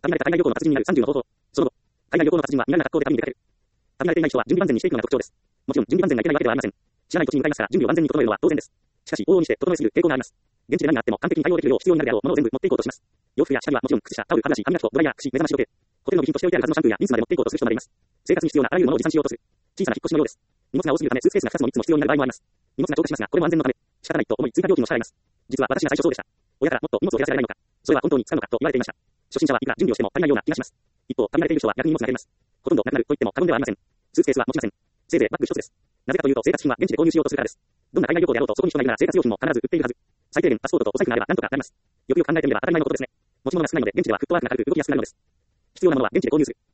限られた海外旅行の達人になる30の方法。その後、海外旅行の達人は身軽な格好で旅に出かける。旅慣れていない人は準備万全にしていくのが特徴です。もちろん準備万全がいけないわけではありません。知らない土地に向かいますから準備を万全に整えるのは当然です。しかし、往々にして整えすぎる傾向があります。現地で何があっても完璧に対応できるよう必要になるであろうものを全部持っていこうとします。洋服や下着はもちろん靴下、タオル、歯ブラシ、歯磨き粉、ドライヤー、櫛、目覚まし時計。ホテルの備品として置いてあるはずのシャンプーやリンスまで持っていこうとする人もいます。生活に必要なあらゆるものを持参しようとする。小さな引っ越しのようです。荷物が多すぎるためスーツケースが2つも3つも必要になる場合もあります。荷物が超過しますが、これも安全のため、仕方ないと思い追加料金を支払います。実は私が最初そうでした。親からもっと荷物を減らせられないのか、それは本当に使うのかと言われていました。初心者はいくら準備をしても足りないような気がします。一方、旅慣れている人は逆に荷物が減ります。ほとんどなくなると言っても過言ではありません。スーツケースは持ちません。せいぜいバッグ一つです。なぜかというと生活品は現地で購入しようとするからです。どんな海外旅行であろうとそこに人がいるなら生活用品も必ず売っているはず。最低限パスポートとお財布があれば何とかなります。よくよく考えてみれば当たり前のことですね。持ち物が少ないので現地ではフットワークが軽く動きやすくなるのです。必要なものは現地で購入する。